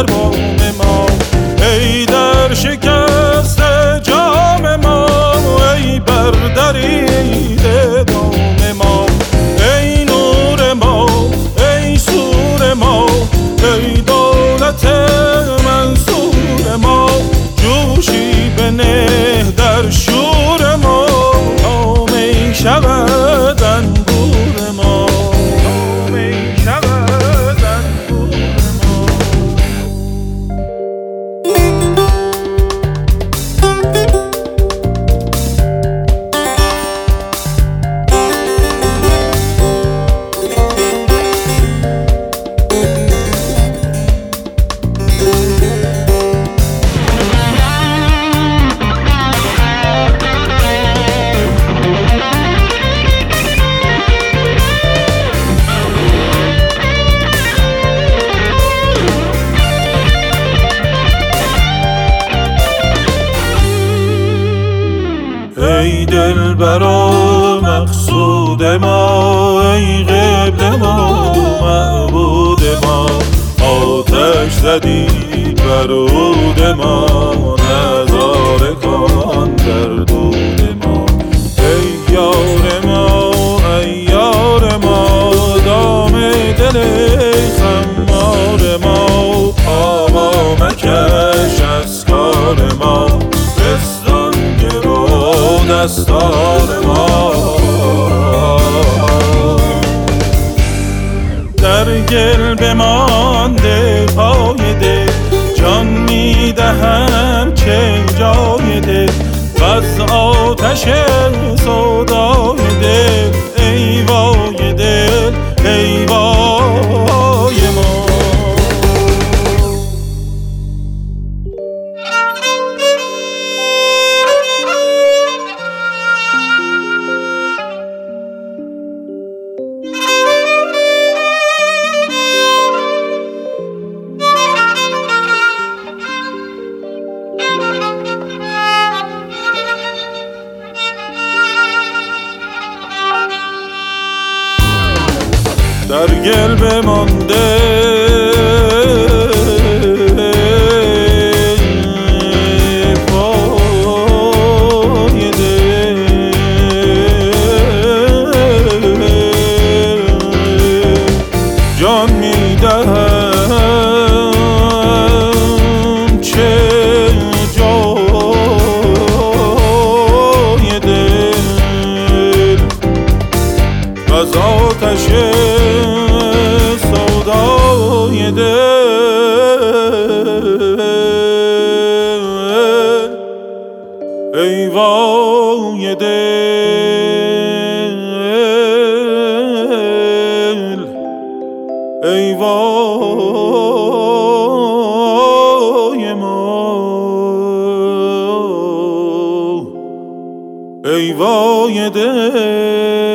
در بام ما، ای در شکست جام ما، ای بر دریده دام ما، ای نور ما، ای سور ما، ای دولت منصور ما، جوشی بنه در شور ما، تا می شود انگور ما، تا می شود انگور ما. ای دلبرا مقصود ما، ای قبله ما معبود ما، آتش زدی بر عود ما، نظاره کن در دود ما، ای یار ما، ای یار ما، دام دل خمار ما، پا مکش از کار ما، دستار ما، در گل بمانده پای دل، جان میدهم چه جای دل، وز آتش سودای دل، ای وای دل، ای وای ما. در گل بمانده پای دل، جان میدهم چه جای دل، از آتش سودای دل، ای وای دل، ای وای ما، ای وای دل.